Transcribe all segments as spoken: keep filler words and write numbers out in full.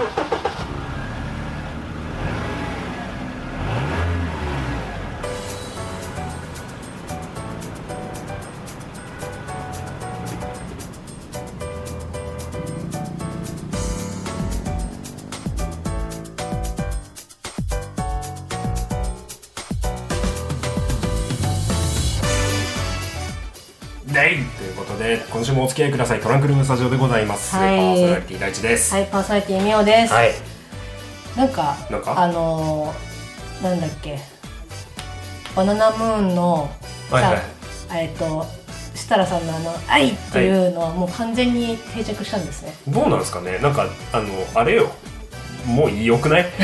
ということで今週もお付き合いください。トランクルームスタジオでございます、はい、パーソナリティ大地です。 はい、パーソナリティみおです。 はい、 なんかなんかあのー、なんだっけバナナムーンのさ、はいはい、えっと設楽さんのあの「愛」っていうのはもう完全に定着したんですね。 どうなんですかね。なんかあのあれよ、もう良くない？い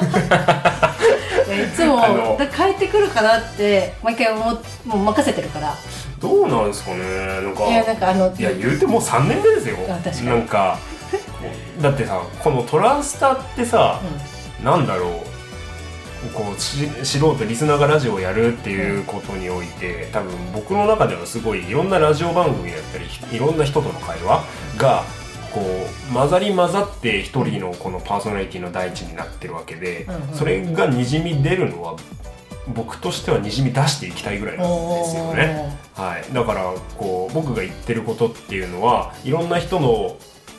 つもだ変えてくるかなって毎回もう、もう任せてるから。 どうなんですかね。なんかいやなんかあのいや言うてもうさんねんめですよ。 確かになんかだってさ、このトランスタってさ、うん、なんだろう、こうし素人リスナーがラジオをやるっていうことにおいて、多分僕の中ではすごいいろんなラジオ番組だったりいろんな人との会話がこう混ざり混ざって一人のこのパーソナリティの第一になってるわけで、うんうん、それがにじみ出るのは僕としてはにじみ出していきたいぐらいなんですよね。はい、だからこう僕が言ってることっていうのはいろんな人の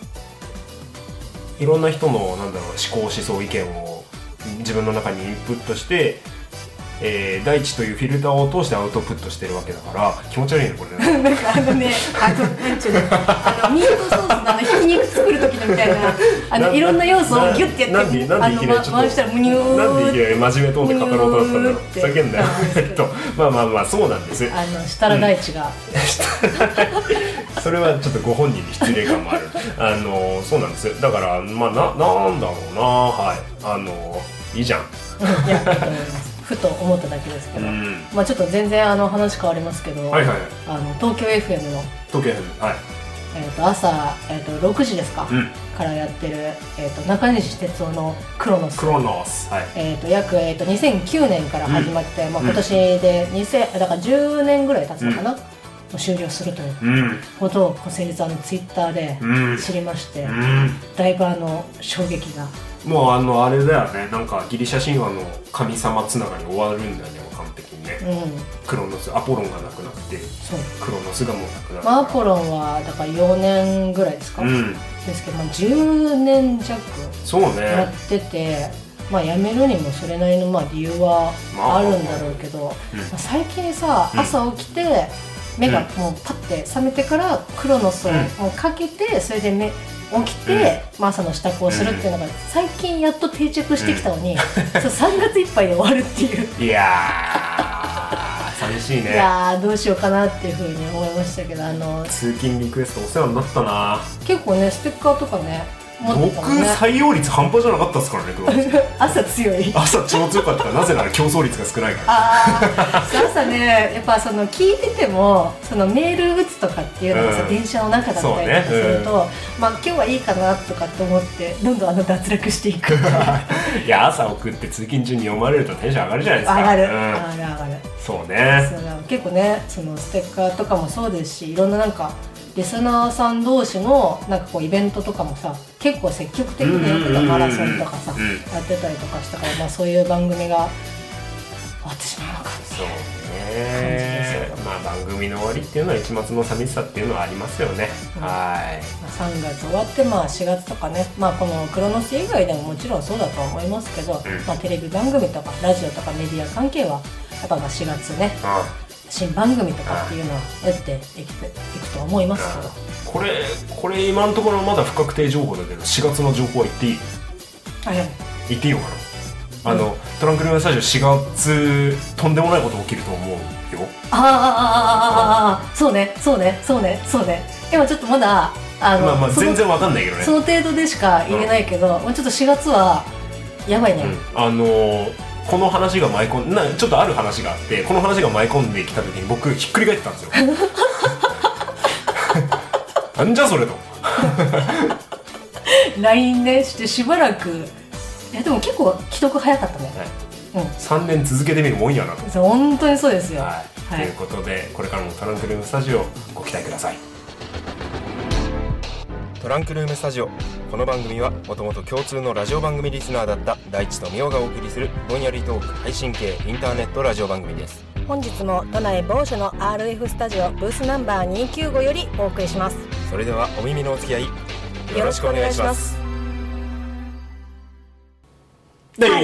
いろんな人のなんだろう思考思想意見を自分の中にインプットして、えー、大地というフィルターを通してアウトプットしてるわけだから気持ち悪いねこれね。 なんかあのね、あのなんちゅうの、あのミートソースのあのひき肉作る時のみたいな、あのいろんな要素をギュッてやって、 なんでいきなりちょっと回したらムニューなんでいきなり真面目トーンで語ろうとだったんだろう。ふざけんなよ。えっとまあまあまあそうなんです。 あの設楽大地が、 うん、それはちょっとご本人に失礼感もある。あのそうなんです。だからまあななんだろうな、はい、あのいいじゃん。 いやいいと思います。ふと思っただけですけど、うん、まあちょっと全然あの話変わりますけど、はいはい、あの東京 エフエム の東京 エフエム、はい、 えー、と朝、えー、とろくじですか、うん、からやってる、えー、と中西哲夫のクロノス、 クロノス、はい、 えー、と約、えー、とにせんきゅうねんから始まって、うん、まあ、今年でにせんだからじゅうねんぐらい経つのかな、うん、終了するということを先日あのツイッターで知りまして、うん、だいぶあの衝撃が。 もうあのあれだよね、なんかギリシャ神話の神様つながり終わるんだよね、完璧にね、うん、クロノス、アポロンがなくなってクロノスがもうなくなる、まあ、アポロンはだからよねんぐらいですか、うん、ですけど、まあ、じゅうねん弱やってて、まあ、辞めるにもそれなりのまあ理由はあるんだろうけど、まあうん、まあ、最近さ、朝起きて目がもうパッて覚めてからクロノスをかけて、それで目起きて、うん、まあ、朝の支度をするっていうのが最近やっと定着してきたのに、うん、さんがついっぱいで終わるっていう。 いやー寂しいね。 いやーどうしようかなっていうふうに思いましたけど、あの通勤リクエストお世話になったな。 結構ねステッカーとかね持ってたもんね。 僕採用率半端じゃなかったですからね。 朝強い。 朝超強かった。なぜなら競争率が少ないから。 あ朝ねやっぱその聞いててもそのメール打つとかっていうのがさ、うん、電車の中だったりとかすると、ね、うん、まあ今日はいいかなとかって思ってどんどんあの脱落していく。 いや朝送って通勤中に読まれるとテンション上がるじゃないですか。 上がる、うん、 上がる上がる。 そうね。 そう結構ねそのステッカーとかもそうですし、いろんななんかリスナーさん同士のなんかこうイベントとかもさ結構積極的にやってた、マラソンとかさ、うん、やってたりとかしたから、まあ、そういう番組が終わってしまうのかっていう感じですよ。 まあ番組の終わりっていうのは一末の寂しさっていうのはありますよね、うん、はい、まあ、さんがつ終わって、まあ、しがつとかね、まあ、このクロノス以外でももちろんそうだとは思いますけど、うん、まあ、テレビ番組とかラジオとかメディア関係はやっぱまあしがつね、うん、新番組とかっていうのは打っていくと思いますけど、 これこれ今のところまだ不確定情報だけどしがつの情報は言っていい？ あ、はい、 言っていいのかな、うん、あのトランクルームスタジオしがつとんでもないこと起きると思うよ。 ああああああそうねそうねそうねそうね。今ちょっとまだあの、 まあまあ全然わかんないけどね、 その程度でしか言えないけど、うん、ちょっとしがつはやばいね、 うん、あのーこの話が舞い込んなちょっとある話があって、この話が舞い込んできた時に僕ひっくり返ってたんですよ。なんじゃそれと。 ライン ねしてしばらく、いやでも結構既読早かったね、 はい、うん、さんねん続けてみるもんやなと。 本当にそうですよ、 はい、はい、ということでこれからもトランクルームスタジオご期待ください。 トランクルームスタジオ。この番組はもともと共通のラジオ番組リスナーだった大地とみおがお送りするぼんやりトーク配信系インターネットラジオ番組です。 本日も都内某所の アールエフ スタジオブースナンバーにひゃくきゅうじゅうごよりお送りします。 それではお耳のお付き合いよろしくお願いします。 はい、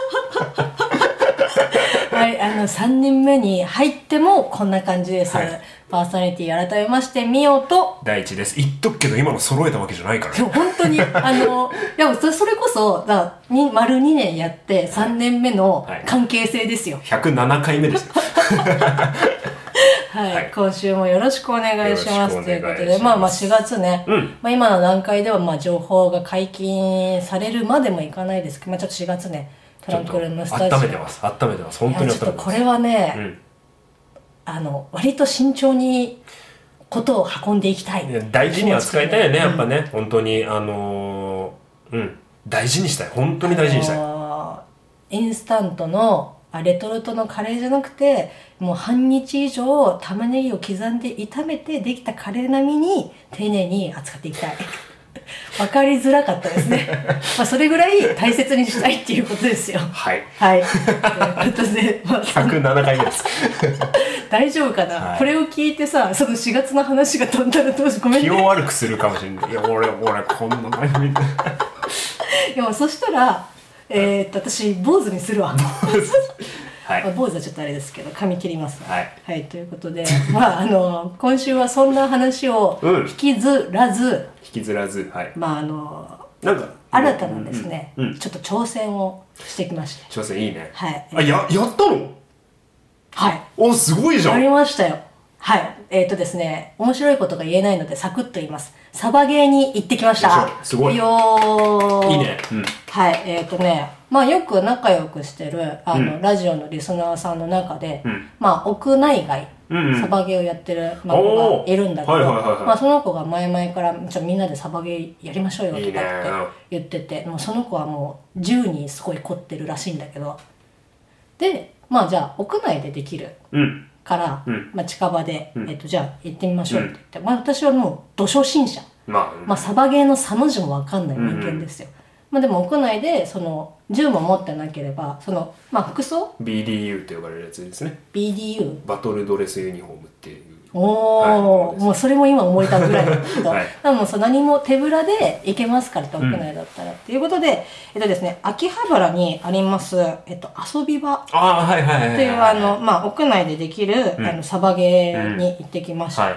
はい、あのさんねんめに入ってもこんな感じです、はい、パーソナリティ改めましてみおと大地です。言っとくけど今の揃えたわけじゃないからね。 本当にあのいやそれこそだに丸にねんやってさんねんめの関係性ですよ、はい、 ひゃくななかいめですよはい、はい、今週もよろしくお願いしますということで、まあまあしがつね、うん、まあ今の段階ではまあ情報が解禁されるまでもいかないですけど、まあちょっとしがつね、トランクルームスタジオ温めてます温めてます本当に温めてます。 ちょっとこれはね、うん、あの割と慎重にことを運んでいきたい。 いや大事に扱いたいよね、やっぱね、うん、本当にあのー、うん大事にしたい、本当に大事にしたい、あのー、インスタントのレトルトのカレーじゃなくて、もう半日以上玉ねぎを刻んで炒めてできたカレー並みに丁寧に扱っていきたい分かりづらかったですねまあそれぐらい大切にしたいっていうことですよ。 はいはいということで、まあ、 ひゃくななかいめです大丈夫かな、はい、これを聞いてさ、そのしがつの話が飛んだらどうしよう、ごめんね、 気を悪くするかもしれない。いや俺俺こんな前見ていやそしたらえー、っと私坊主にするわはい、まあ、坊主はちょっとあれですけど髪切ります、ね、 はい、 はい、ということでまああの今週はそんな話を引きずらず、うん、 引きずらず、はい、 まああのなんか新たなですね、 うんうん、 ちょっと挑戦をしてきまして。 挑戦いいね。 はい。 あ、や、やったの？はい。お、すごいじゃん。 やりましたよ。はい。えっとですね、面白いことが言えないのでサクッと言います。サバゲーに行ってきました。 すごい。 よー。いいね。うん。 はい。えっとね、まあよく仲良くしてる、あの、うん、ラジオのリスナーさんの中で、うん、まあ屋内外、うんうん、サバゲーをやってる、まあ、子がいるんだけど、はいはいはいはい、まあその子が前々からちょみんなでサバゲーやりましょうよとかって言ってて、いいね、もうその子はもうじゅうにんすごい凝ってるらしいんだけど、でまあじゃあ屋内でできるから、うんまあ、近場で、うんえっと、じゃあ行ってみましょうって言って、うんまあ、私はもうど初心者、まあまあ、サバゲーのサの字も分かんない人間ですよ、うんうんまあ、でも屋内でその銃も持ってなければその、まあ、服装ビーディーユー って呼ばれるやつですね。 ビーディーユーバトルドレスユニフォームっていう、 おお、はい、もうそれも今思えたぐらいだけど、はい、でもそう何も手ぶらで行けますからって屋内だったら、うん、っていうことでえっとですね秋葉原にあります、えっと、遊び場っていうあの、まあ、屋内でできる、うん、あのサバゲーに行ってきました、うんはい、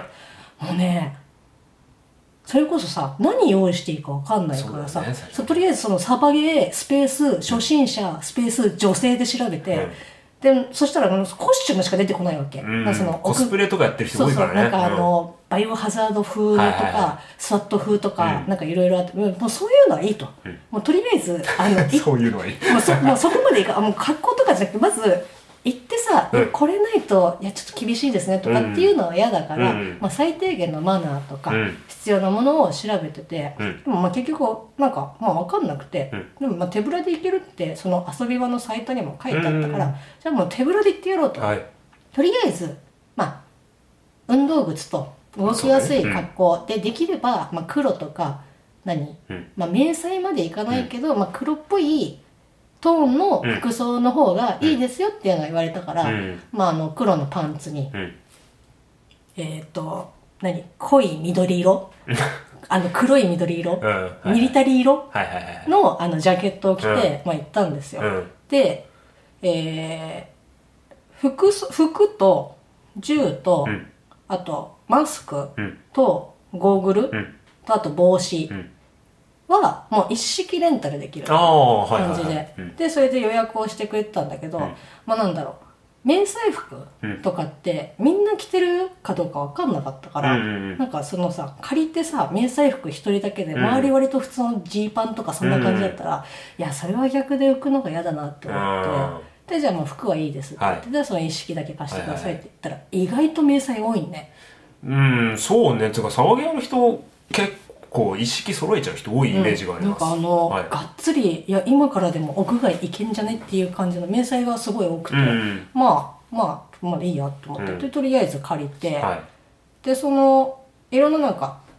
もうねそれこそさ何用意していいか分かんないからさ、ね、とりあえずそのサバゲースペース初心者スペース女性で調べて、うんでそしたらコスチュームしか出てこないわけ、うん、そのコスプレとかやってる人多いからね。 そうそうなんかあの、うん、バイオハザード風とか、はいはいはい、スワット風とか、うん、なんかいろいろあってもうそういうのはいいと、うん、もうとりあえずあのそういうのはいいもう そ, もうそこまでいいかもう格好とかじゃなくてまず行ってさ、うん、これないといやちょっと厳しいですねとかっていうのは嫌だから、うんまあ、最低限のマナーとか必要なものを調べてて、うん、でもまあ結局なんかまあ分かんなくて、うん、でもまあ手ぶらで行けるってその遊び場のサイトにも書いてあったから、うん、じゃあもう手ぶらで行ってやろうと、はい、とりあえずまあ運動靴と動きやすい格好でできれば、まあ、黒とか何、うんまあ、迷彩までいかないけど、まあ、黒っぽいトーンの服装の方がいいですよっていうのが言われたから、うんまあ、あの黒のパンツに、うん、えっ、ー、と何濃い緑色あの黒い緑色、うんはい、ミリタリー色 の,、はいはいはい、あのジャケットを着て、うんまあ、行ったんですよ、うん、で、えー、服, 服と銃と、うん、あとマスクとゴーグル、うん、とあと帽子、うんはもう一式レンタルできる感じで、はいはいはいうん、でそれで予約をしてくれてたんだけど、うん、まあなんだろう迷彩服とかってみんな着てるかどうか分かんなかったから、うんうんうん、なんかそのさ借りてさ迷彩服一人だけで周り割と普通のジーパンとかそんな感じだったら、うんうん、いやそれは逆で浮くのが嫌だなって思ってでじゃあもう服はいいですって言って、はい、でその一式だけ貸してくださいって言ったら、はいはい、意外と迷彩多いね。 うんそうねてか騒ぎ屋の人結構こう意識揃えちゃう人多いイメージがあります、 うん、なんかあの、はい、がっつりいや今からでも屋外行けんじゃねっていう感じの迷彩がすごい多くて、うん、まあまあまあいいやと思って、うん、でとりあえず借りて、はい、でそのいろんななんか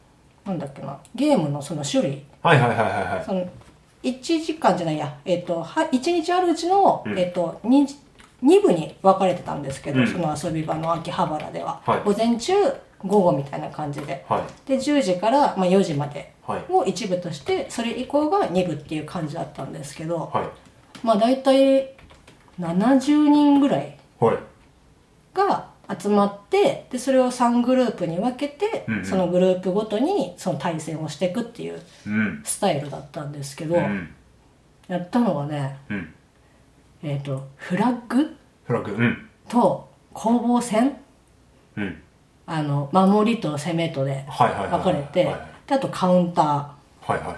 なんだっけな、ゲームのその種類、 はいはいはいはいはい、 そのいちじかんじゃないや、えっとはいちにちあるうちの、うん、えっと 2, に部に分かれてたんですけど、うん、その遊び場の秋葉原では、はい、午前中午後みたいな感じで、はい、でじゅうじから、まあ、よじまでを一部として、それ以降がに部っていう感じだったんですけど、はい、まあ大体ななじゅうにんぐらいが集まって、でそれをさんグループに分けて、うんうん、そのグループごとにその対戦をしていくっていうスタイルだったんですけど、うん、やったのはね、うん、えっとフラッグフラッグ、うん、 と攻防戦、うん、あの守りと攻めとで分かれて、であとカウンター、はいはいはい、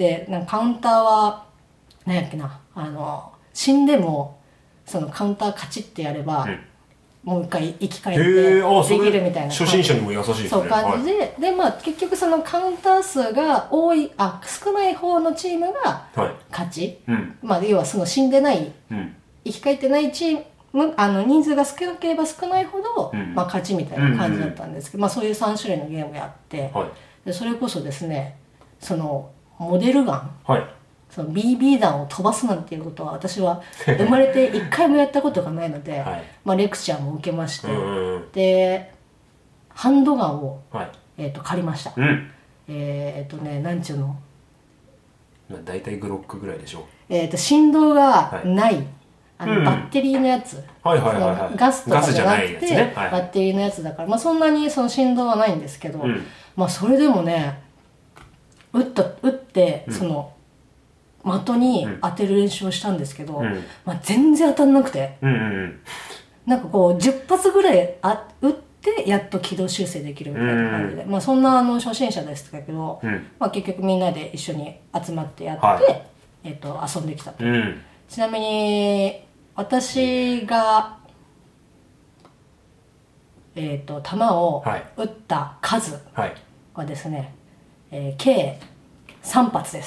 でなんかカウンターは何やっけな、あの死んでもそのカウンターカチッてやれば、うん、もう一回生き返ってできるみたいな、 初心者にも優しいですね。 そう感じで、はい、でまあ結局そのカウンター数が多いあ少ない方のチームが勝ち、はい、うん、まあ要はその死んでない、うん、生き返ってないチーム、あの人数が少なければ少ないほど、うん、まあ勝ちみたいな感じだったんですけど、うんうんうん、まあそういうさん種類のゲームやって、はい、でそれこそですね、そのモデルガン、はい、その ビービー 弾を飛ばすなんていうことは私は生まれていっかいもやったことがないので、はい、まあ、レクチャーも受けまして、うん、でハンドガンを、はい、えー、と借りました、うん、えっ、ー、とねなんちゅうの、 だいたいグロックぐらいでしょう、 えー、と振動がない、はい、あの、うん、バッテリーのやつ、はいはいはいはい、ガスとかじゃなくて、ね、はい、バッテリーのやつだから、まあ、そんなにその振動はないんですけど、うん、まあそれでもね撃った撃って、うん、その的に当てる練習をしたんですけど、うん、まあ、全然当たんなくて、うんうんうん、なんかこうじゅっぱつぐらいあ撃ってやっと軌道修正できるみたいな感じで、うん、まあ、そんなあの初心者でしたけど、うん、まあ、結局みんなで一緒に集まってやって、はい、えー、と遊んできたと、うん、ちなみに私が、えー、と弾を撃った数はですね、はいはい、えー、計さんぱつです。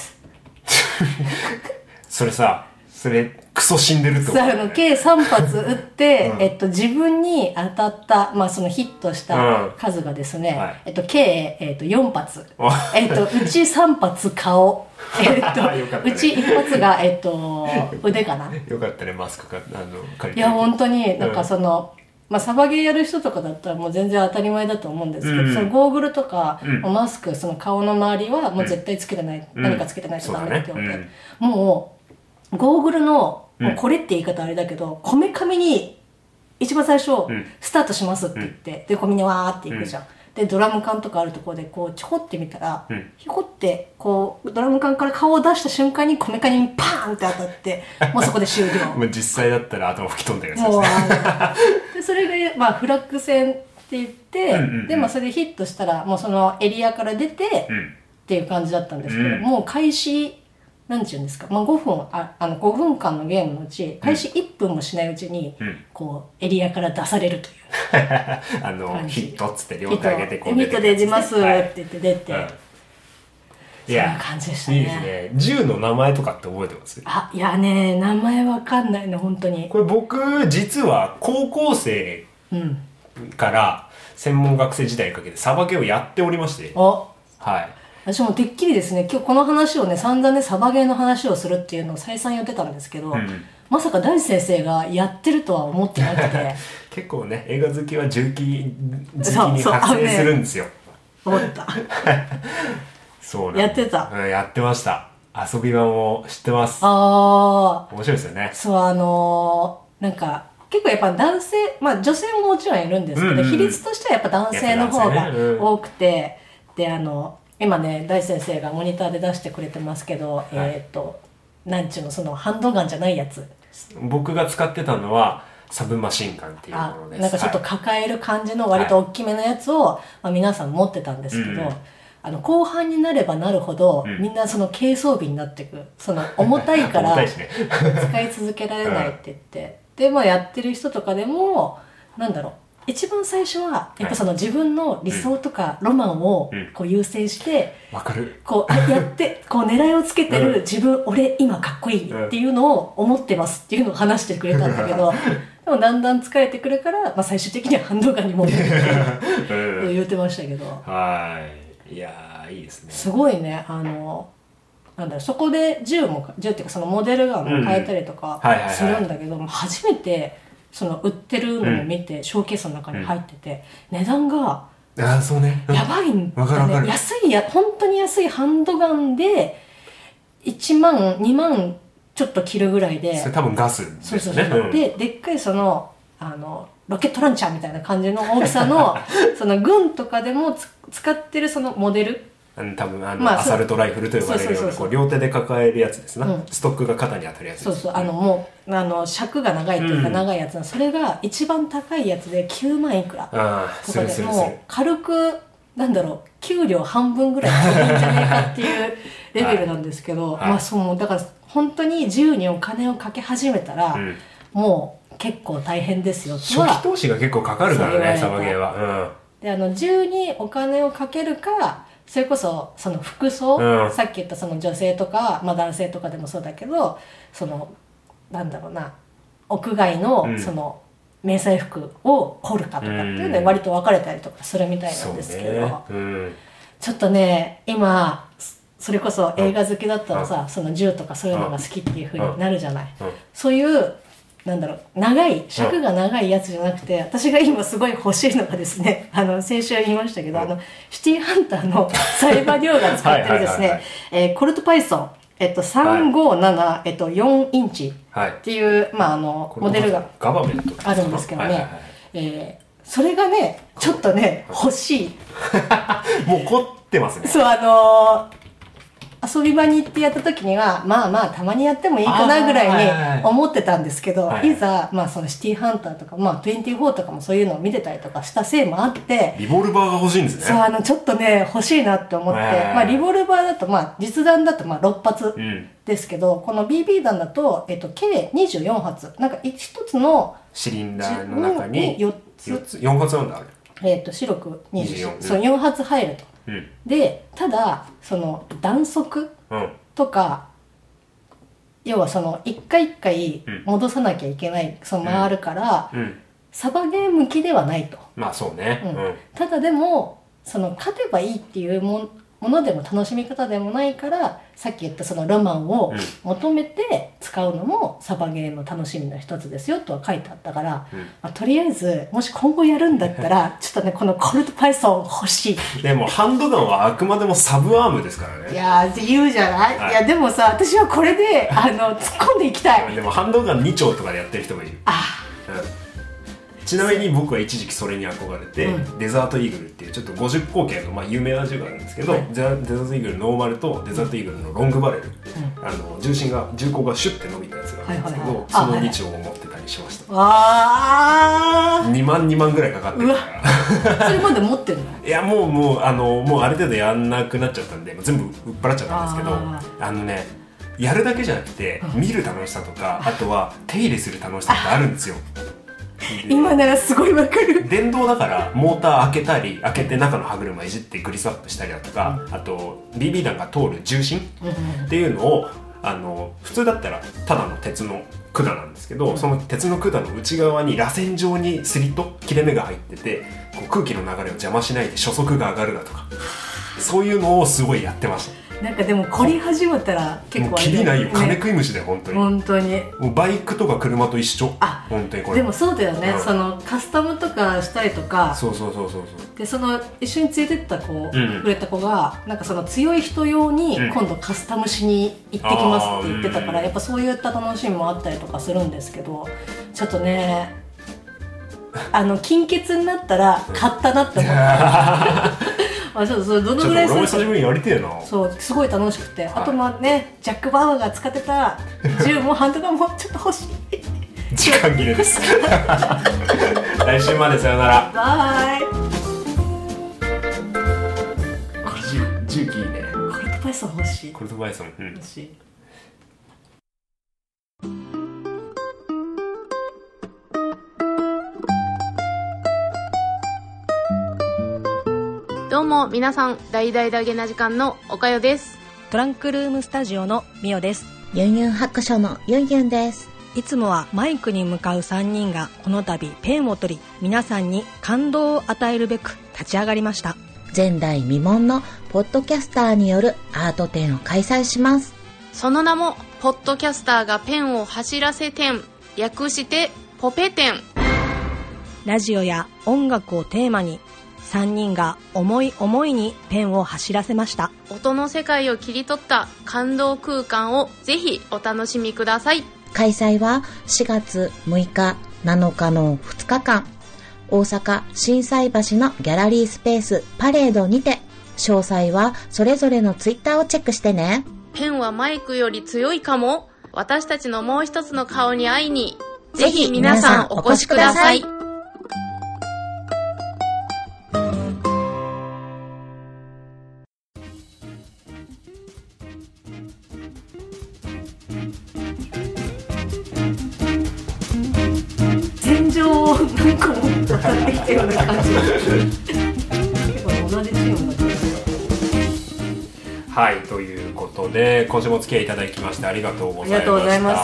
それさ、それクソ死んでるってことだよね。 計さんぱつ撃って、うん、えっと、自分に当たった、まあ、そのヒットした数がですね、うん、はい、えっと、計、えっと、よんぱつ、えっと、うちさんぱつ顔、えっと、ね、うちいっぱつが、えっと、腕かな。 よかったね、マスクか、あの、 借りて。いや、本当になんかその、うん、まあ、サバゲーやる人とかだったらもう全然当たり前だと思うんですけど、うん、そのゴーグルとか、うん、マスク、その顔の周りはもう絶対つけてない、うん、何かつけてないとダメって言われて、うん、もうゴーグルの、もうこれって言い方あれだけど、こめかみに一番最初、うん、スタートしますって言って、でこみにわーっていくじゃん、うん、でドラム缶とかあるところでこうちょこって見たら、うん、ひょこってこうドラム缶から顔を出した瞬間にこめかみにパーンって当たってもうそこで終了。 もう実際だったら頭吹き飛んだやつですね。もうでそれが、まあ、フラッグ戦って言って、うんうんうん、でまあ、それでヒットしたらもうそのエリアから出て、うん、っていう感じだったんですけど、うん、もう開始なんていうんですか、まあ、ごふん あ, あのごふんかんのゲームのうち開始いっぷんもしないうちに、うん、こうエリアから出されるというあのヒットっつって両手上げてこう出てヒットで出ますって言って出て、はい、うん、 そんな感じでしたね。いいですね。銃の名前とかって覚えてます？ あ、いやね、名前わかんないの本当に。 これ僕実は高校生から専門学生時代にかけてサバゲーをやっておりまして、 お、 はい。 私もてっきりですね、今日この話をね、散々ね、サバゲーの話をするっていうのを再三言ってたんですけど、うん、まさか大地先生がやってるとは思ってなくて結構ね、映画好きは銃器好きに覚醒するんですよ。 そうそう、ね、思ったそうなんやってた、 うん、やってました。遊び場も知ってます。 ああ、 面白いですよね。 そう、あのー、なんか結構やっぱ男性、まあ女性ももちろんいるんですけど、うんうん、比率としてはやっぱ男性の方が多くて、ね、うん、で、あの今ね、大先生がモニターで出してくれてますけど、はい、えっと、なんちゅうの、そのハンドガンじゃないやつ。 僕が使ってたのは、サブマシンガンっていうものです。 なんかちょっと抱える感じの割と大きめのやつを、はい、まあ、皆さん持ってたんですけど、うん、あの後半になればなるほど、うん、みんなその軽装備になっていく。その重たいから、使い続けられないって言って。うん、で、まあやってる人とかでも、なんだろう。一番最初はやっぱその自分の理想とかロマンをこう優先してわかるこうやってこう狙いをつけてる自分、俺今かっこいいっていうのを思ってますっていうのを話してくれたんだけど、でもだんだん疲れてくるから、まあ、最終的にはハンドガンに戻ってって言ってましたけど、 はいやーいいですね。 すごいね。あのなんだろう、そこで銃も銃っていうかそのモデルガンも変えたりとかするんだけど、初めてその売ってるのを見て、うん、ショーケースの中に入ってて、うん、値段があそうね、 やばいんだね。安いや本当に安いハンドガンでいちまんにまんちょっと切るぐらいで、 それ多分ガスですね。そうそうそう、 うん、ででっかいそのあのロケットランチャーみたいな感じの大きさのその軍とかでもつ使ってるそのモデル、 多分あの、まあ、アサルトライフルと呼ばれるようなこう両手で抱えるやつですな、うん、ストックが肩に当たるやつです。 そうそう、あのもうあの尺が長いというか長いやつな、うん、それが一番高いやつできゅうまんいくらとかで、もう軽くなんだろう給料半分ぐらいするんじゃないかっていうレベルなんですけど、はいはい、まあそうだから本当に銃にお金をかけ始めたら、うん、もう結構大変ですよとは。 初期投資が結構かかるからね、サバゲーは、うん、 であの銃にお金をかけるか、それこそその服装、うん、さっき言ったその女性とか、まあ、男性とかでもそうだけど、そのなんだろうな、屋外のその迷彩服を凝るかとかっていうので割と分かれたりとかするみたいなんですけど、ね、うん、ちょっとね今それこそ映画好きだったらさ、うん、その銃とかそういうのが好きっていう風になるじゃない、うんうん、そういうなんだろう長い尺が長いやつじゃなくて、うん、私が今すごい欲しいのがですね、あの先週言いましたけど、うん、あのシティハンターのサイバリョウが使ってるですねコルトパイソン、えっと、さんごなな、はい、えっと、よんインチっていう、はい、まあ、あのモデルがあるんですけどね、はいはいはい、えー、それがねちょっとね欲しいもう凝ってますね。 そう、あのー遊び場に行ってやった時にはまあまあたまにやってもいいかなぐらいに思ってたんですけど、はいはい、いざ、まあ、そのシティハンターとか、まあ、にじゅうよんとかもそういうのを見てたりとかしたせいもあってリボルバーが欲しいんですね。 そう、あのちょっとね欲しいなって思って、まあ、リボルバーだと、まあ、実弾だとまあろっぱつですけど、うん、この ビービー 弾だと、えっと、計にじゅうよんはつ、なんか一つのシリンダーの中によっつよっつよんはつなんだあれ、 えっと白くにじゅうよん、そうよんはつ入ると、うん、でただその弾速、うんとか、要はその一回一回戻さなきゃいけない、うん、その回るから、うん、サバゲー向きではないと。 まあそうね、うんうん、 ただでもその勝てばいいっていうもものでも楽しみ方でもないから、さっき言ったそのロマンを求めて使うのもサバゲーの楽しみの一つですよとは書いてあったから、うん、まあ、とりあえずもし今後やるんだったらちょっとねこのコルトパイソン欲しい。 でもハンドガンはあくまでもサブアームですからね。 いやーって言うじゃない、はい、いやでもさ私はこれであの突っ込んでいきたい。 でもハンドガンに丁とかでやってる人がいる。 あ、 うん、ちなみに僕は一時期それに憧れて、うん、デザートイーグルっていうちょっとごじゅっこうけいの、まあ、有名な銃があるんですけど、はい、デザートイーグルノーマルとデザートイーグルのロングバレル、うん、あの重心が銃口がシュッて伸びたやつがあるんですけど、はいはいはい、そのに丁を持ってたりしました。 あにまんにまんぐらいかかってるからそれまで持ってるの？ いやもうもうあのもうある程度やんなくなっちゃったんで全部売っ払っちゃったんですけど、あ, あのねやるだけじゃなくて見る楽しさとか、あとは手入れする楽しさってあるんですよ。 今ならすごいわかる。 電動だからモーター開けたり開けて中の歯車いじってグリスアップしたりだとか、うん、あと ビービー 弾が通る重心っていうのをあの普通だったらただの鉄の管なんですけど、うん、その鉄の管の内側に螺旋状にスリット切れ目が入ってて、こう空気の流れを邪魔しないで初速が上がるだとか、そういうのをすごいやってました。 なんかでも凝り始めたら結構あれ、ね、もうキリないよ、金食い虫で本当に本当にもうバイクとか車と一緒。 あ、 本当にこれでもそうだよね、うん、そのカスタムとかしたりとか、 そうそうそうそうそうでその一緒に連れてった子、うん、くれた子がなんかその強い人用に今度カスタムしに行ってきますって言ってたから、うん、やっぱそういった楽しみもあったりとかするんですけど、ちょっとねあの金欠になったら買ったなって思ったまあちょっとそれどのぐらいするか、ちょっと俺も久しぶりにやりてえな。 そうすごい楽しくて、はい、あとまあねジャック・バウアーが使ってた銃もハンドガンもちょっと欲しい時間切れです来週までさよなら。 バイ。 これ銃器いいね。 コルトパイソン欲しい。 コルトパイソン、うん、 欲しい。 どうも皆さん、大々だげな時間のおかよです。 トランクルームスタジオのみおです。 ユンユン白書のユンユンです。 いつもはマイクに向かうさんにんがこの度ペンを取り、皆さんに感動を与えるべく立ち上がりました。 前代未聞のポッドキャスターによるアート展を開催します。 その名もポッドキャスターがペンを走らせ展、略してポペ展。 ラジオや音楽をテーマにさんにんが思い思いにペンを走らせました。 音の世界を切り取った感動空間をぜひお楽しみください。 開催はしがつむいかなのかのふつかかん、大阪心斎橋のギャラリースペースパレードにて。詳細はそれぞれのツイッターをチェックしてね。 ペンはマイクより強いかも。私たちのもう一つの顔に会いに、ぜひ皆さんお越しください。 天井を何個も渡ってきたような感じ。同じチームだった。 はい、ということで今週もお付き合いいただきましてありがとうございました。 ありがとうございます。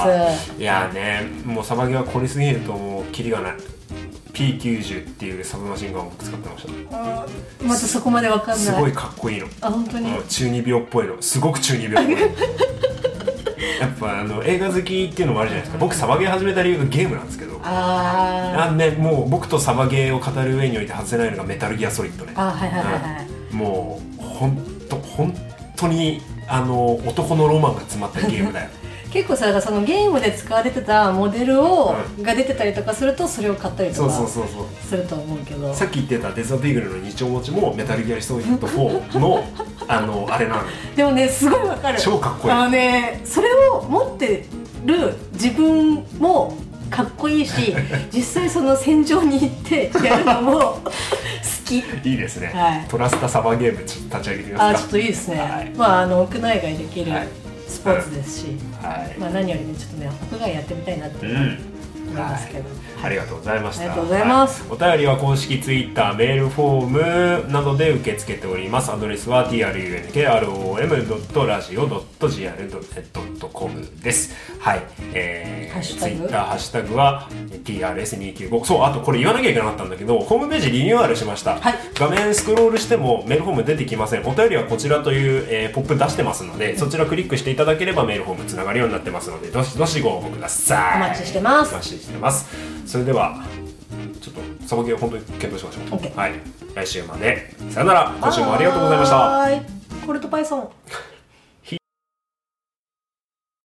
いやね、もうサバゲは凝りすぎるともうキリがない。 ピーきゅうじゅう っていうサブマシンガンを僕使ってました。 あ、またそこまでわかんない。 すごいかっこいいの。 あ、本当に中二病っぽいの。すごく中二病っぽいやっぱあの映画好きっていうのもあるじゃないですか。僕サバゲー始めた理由がゲームなんですけど、 ああ、ね、もう僕とサバゲーを語る上において外せないのがメタルギアソリッドね。 あ、はいはいはいはい、 うん、もうほんと本当にあの男のロマンが詰まったゲームだよ結構さ、そのゲームで使われてたモデルを、うん、が出てたりとかするとそれを買ったりとかすると思うけど、 さっき言ってたデザートイーグルの二丁持ちもメタルギアソリッドフォーのあのあれなの。 でもね、すごいわかる。 超かっこいい。 あのね、それを持ってる自分もかっこいいし実際その戦場に行ってやるのも好き。 いいですね、 はい、 トラスタサバゲームちょっと立ち上げてみますか。 あ、ちょっといいですね、はい、まあ、あの屋内外できるスポーツですし、はい、まあ、何よりねちょっとね屋外やってみたいなって思いますけど、うん、はい、 ありがとうございました。 ありがとうございます、 はい、お便りは公式ツイッター、メールフォームなどで受け付けております。アドレスは ティーアールユーエヌケーアールオーエムドットラジオドットジーアールドットコム です。はい、えー、ツイッターハッシュタグは ティーアールエスにひゃくきゅうじゅうご。 そう、あとこれ言わなきゃいけなかったんだけど、ホームページリニューアルしました、はい、画面スクロールしてもメールフォーム出てきません。お便りはこちらという、えー、ポップ出してますので、うん、そちらクリックしていただければメールフォームつながるようになってますので、どしどしご応募ください。 お待ちしてます。 お待ちしてます。それではちょっとサバゲーを本当に検討しましょう。 OK、 はい、来週までさよなら。今週もありがとうございました。 はい、コルトパイソン